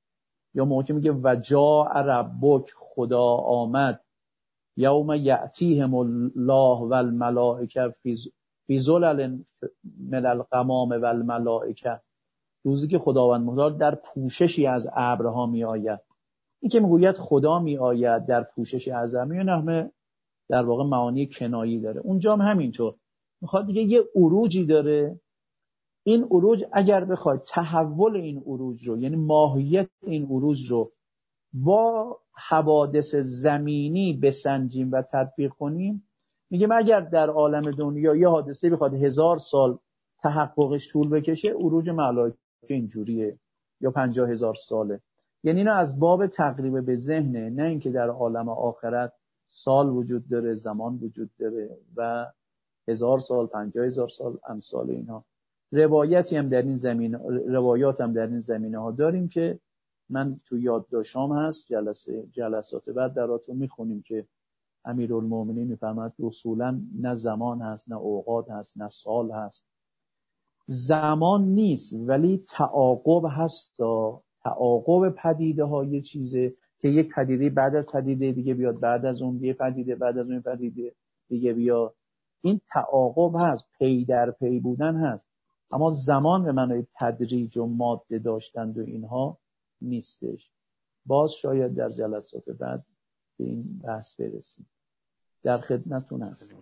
یا موقعی میگه وجاء ربک، خدا آمد، یوم یأتیهم الله والملائکه فی ظلل من الغمام والملائکه، روزی که خداوند متعال در پوششی از ابرها می آید. این که میگوید خدا می آید در پوششی از ابر، این همه در واقع معانی کنایی داره. اونجا هم همینطور میخواد دیگه یه عروجی داره. این عروج اگر بخواد تحول این عروج رو، یعنی ماهیت این عروج رو با حوادث زمینی بسنجیم و تطبیق کنیم، میگیم اگر در عالم دنیا یه حادثه بخواد 1000 سال تحققش طول بکشه، عروج ملائکه اینجوریه، یا 50,000 ساله. یعنی اینا از باب تقریب به ذهنه، نه اینکه در عالم آخرت سال وجود داره، زمان وجود داره و 1000 سال، 50,000 سال امثال اینها. روایات هم در این زمینه ها داریم که من تو یادداشتام هست، جلسات بعد دراتون میخونیم که امیرالمومنین میفرماید اصولا نه زمان هست، نه اوقات هست، نه سال هست. زمان نیست ولی تعاقب هست. تعاقب پدیده ها یه چیزه که یک پدیده بعد از پدیده دیگه بیاد، بعد از اون یه پدیده، بعد از اون پدیده دیگه بیاد. این تعاقب هست، پی در پی بودن هست. اما زمان به معنای تدریج و ماده داشتن و اینها نیستش. باز شاید در جلسات بعد به این بحث برسیم. در خدمتتون هستم.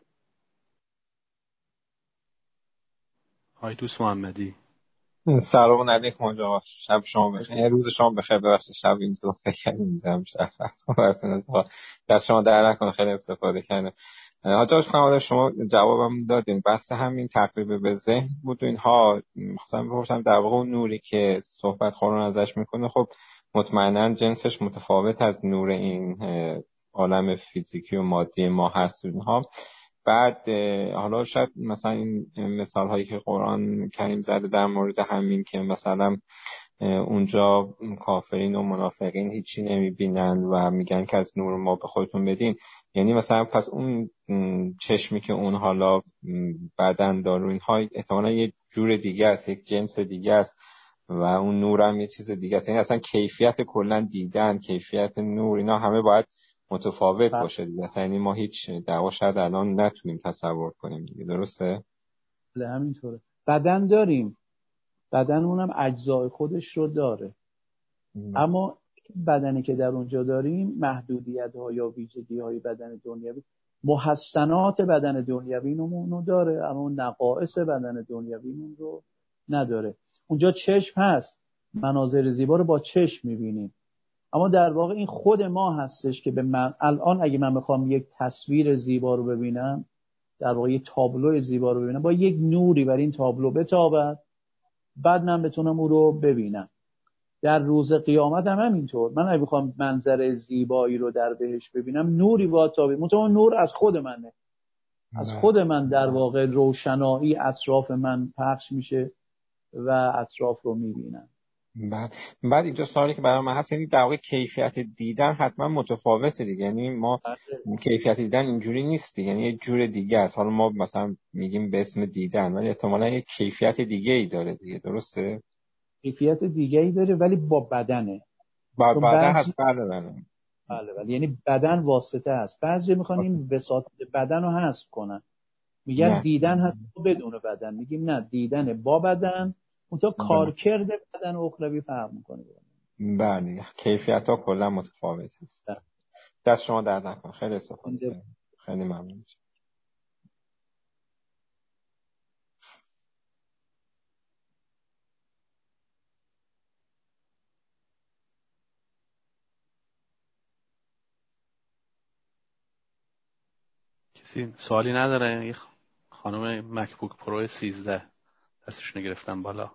های دوست محمدی. سلام علیکم آقا، شب شما بخیر، روز شما بخیر. ببخشید شب اینطور فکر کردم شب دست شما در نکنه، خیلی استفاده کردم. حاج فرمانده شما جوابم دادین، بحث همین تقریب به ذهن بود و اینها. مثلا بپرسم در واقع اون نوری که صحبت قرآن ازش میکنه، خب مطمئنا جنسش متفاوت از نور این عالم فیزیکی و مادی ما هست اینها. بعد حالا شاید مثلا این مثال هایی که قرآن کریم زده در مورد همین که مثلا اونجا کافرین و منافقین هیچی نمیبینن و میگن که از نور ما به خودتون بدین، یعنی مثلا پس اون چشمی که اون حالا بدن داره اینها احتمالا یه جور دیگه است، یک جنس دیگه است و اون نور هم یه چیز دیگه است. یعنی اصلا کیفیت کلا دیدن، کیفیت نور، اینا همه باید متفاوت باشه دیگه. یعنی ما هیچ دعوا شاید الان نتونیم تصور کنیم دیگه، درسته؟ بله همینطوره. بدن داریم، بدن اونم اجزای خودش رو داره. اما بدنی که در اونجا داریم محدودیت ها یا ویژگی های بدن دنیوی، محسنات بدن دنیوی رو داره، اما نقائص بدن دنیوی رو نداره. اونجا چشم هست، مناظر زیبا رو با چشم میبینیم، اما در واقع این خود ما هستش که به من الان اگه من بخوام یک تصویر زیبا رو ببینم، در واقع یک تابلو زیبا رو ببینم، با یک نوری بر این تابلو بتابد، بعد من بتونم او رو ببینم. در روز قیامت هم همینطور. من اگه بخوام منظر زیبایی رو در بهشت ببینم، نوری باید تابید. مطمئن نور از خود منه، از خود من در واقع روشنایی اطراف من پخش میشه و اطراف رو میبینم. بعد اینجا سوالی که برای من هست، یعنی در واقع کیفیت دیدن حتما متفاوته دیگه. یعنی ما کیفیت دیدن اینجوری نیست دیگه، یعنی یه جور دیگه است. حالا ما مثلا میگیم به اسم دیدن، ولی احتمالاً یه کیفیت دیگه ای داره دیگه، درسته؟ کیفیت دیگه ای داره ولی با بدنه. با بدن هست. بله یعنی بدن واسطه هست. بعضی میخوان این وساطت بدن رو حذف کنن، میگن دیدن هست بدون بدن. میگیم نه، دیدن با بدن، اونتا کارکرد بدن اخروی فرق میکنه. بله کیفیت ها کلا متفاوت هست. دست شما درد نکنه، خیلی استفاده کردم، خیلی ممنون. کسی سوالی نداره؟ یه خانم مکبوک پرو 13 دستشون گرفتن بالا.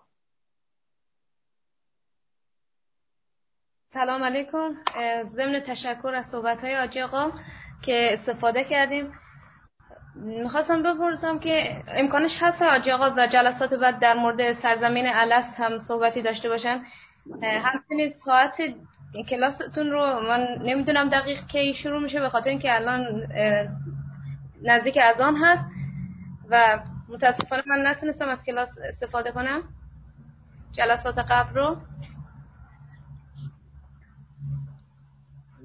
سلام علیکم. ضمن تشکر از صحبت‌های حاجی آقا که استفاده کردیم، میخواستم بپرسم که امکانش هست حاجی آقا و جلسات بعد در مورد سرزمین الست هم صحبتی داشته باشن؟ همچنین ساعت کلاستون رو من نمیدونم دقیق کی شروع میشه، به خاطر اینکه الان نزدیک اذان هست و متاسفانه من نتونستم از کلاس استفاده کنم جلسات قبل رو.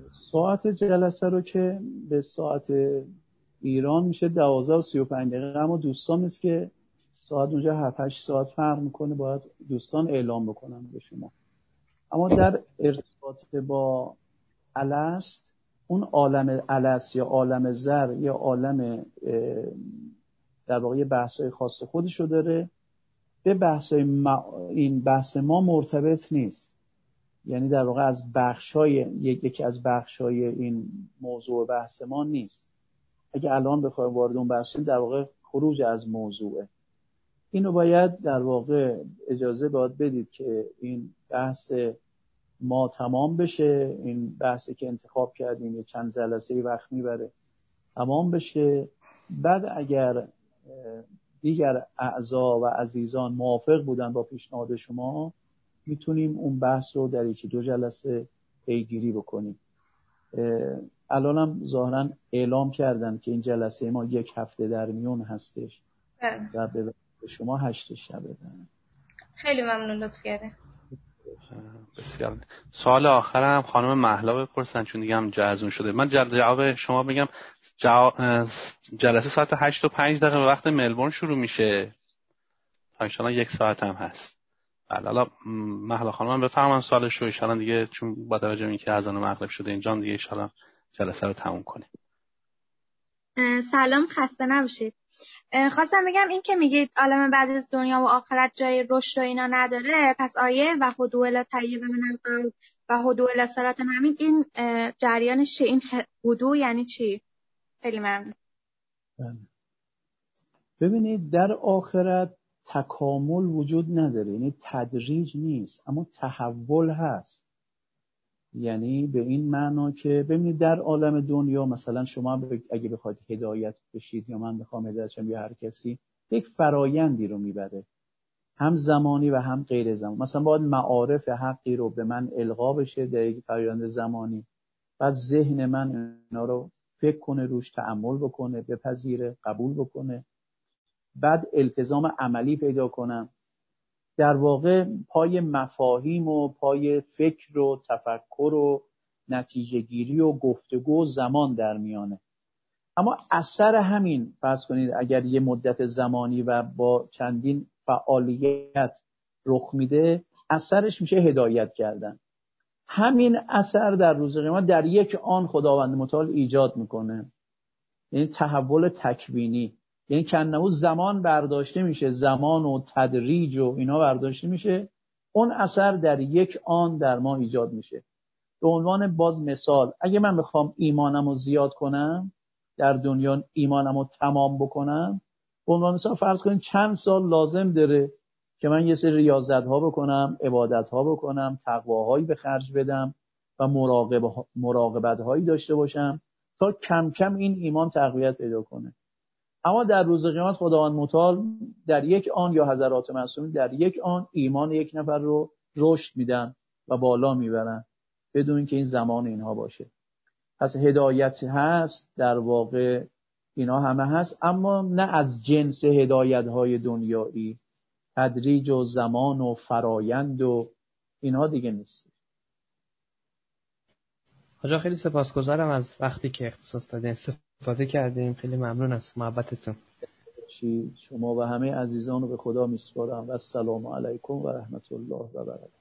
ساعت جلسه رو که به ساعت ایران میشه 12:35، اما دوستان است که ساعت اونجا 7-8 ساعت فرق میکنه، باید دوستان اعلام بکنن به شما. اما در ارتباط با الست، اون عالم الست یا عالم زر یا عالم در واقع بحث‌های خاص خودشو داره، به بحث‌های این بحث ما مرتبط نیست. یعنی در واقع از بخش‌های یکی از بخش‌های این موضوع بحث ما نیست. اگه الان بخوایم وارد اون بحث شیم، در واقع خروج از موضوعه. اینو باید در واقع اجازه باید بدید که این بحث ما تمام بشه، این بحثی که انتخاب کردیم یه چند جلسه وقت میبره تمام بشه. بعد اگر دیگر اعضا و عزیزان موافق بودن با پیشنهاد شما، میتونیم اون بحث رو در 1-2 جلسه پیگیری بکنیم. الانم ظاهرا اعلام کردن که این جلسه ما 1 هفته در میون هستش و به شما 8 شبه. خیلی ممنون، لطف کردین. بسیار. سوال آخرم خانم مهلا بپرسن چون دیگه هم جهزون شده. من جواب شما بگم. جلسه ساعت 8:05 به وقت ملبورن شروع میشه تا ان شاءالله 1 ساعت هم هست. بله، حالا مهلا خانم من بفرمایید سوالش رو، ان شاءالله دیگه چون با توجه به اینکه اذان مغرب شده اینجا دیگه ان شاءالله جلسه رو تموم کنیم. سلام، خسته نباشید. خواستم بگم این که میگید عالم بعد از دنیا و آخرت جای رشد و اینا نداره، پس آیه و هدوء الی طیب من القول و هدوء الی صراط همین این جریانش چیه؟ این هدوء یعنی چی؟ خیلی ممنون. ببینید در آخرت تکامل وجود نداره، یعنی تدریج نیست، اما تحول هست. یعنی به این معنا که ببینید در عالم دنیا مثلا شما اگه بخواید هدایت بشید یا من بخوام هدایت شم یا هر کسی، یک فرایندی رو میبره، هم زمانی و هم غیر زمانی. مثلا باید معارف حقی رو به من القا بشه در یک فرایند زمانی، بعد ذهن من اینا رو فکر کنه، روش تأمل بکنه، بپذیره، قبول بکنه، بعد التزام عملی پیدا کنم. در واقع پای مفاهیم و پای فکر و تفکر و نتیجه گیری و گفتگو زمان در میانه. اما اثر همین فرض کنید اگر یه مدت زمانی و با چندین فعالیت رخ میده، اثرش میشه هدایت کردن. همین اثر در روز قیامت در یک آن خداوند متعال ایجاد میکنه، یعنی تحول تکوینی. یعنی کنه زمان برداشته میشه، زمان و تدریج و اینا برداشته میشه، اون اثر در یک آن در ما ایجاد میشه. به عنوان باز مثال، اگه من بخوام ایمانم رو زیاد کنم در دنیا، ایمانم رو تمام بکنم، به عنوان مثال فرض کنید چند سال لازم داره که من یه سری ریاضت ها بکنم، عبادت ها بکنم، تقواهایی به خرج بدم و مراقبت هایی داشته باشم تا کم کم این ایمان تقویت پیدا کنه. اما در روز قیامت خداوند متعال در یک آن یا حضرات معصومین در یک آن ایمان یک نفر رو رشد میدن و بالا میبرن بدون اینکه این زمان اینها باشه. پس هدایت هست، در واقع اینا همه هست، اما نه از جنس هدایت های دنیایی، تدریج و زمان و فرایند و اینها دیگه نیست. آقا خیلی سپاسگزارم از وقتی که اختصاص دادین، استفاده کردیم. خیلی ممنون از محبتتون. شما و همه عزیزان رو به خدا میسپارم و السلام علیکم و رحمت الله و برکاته.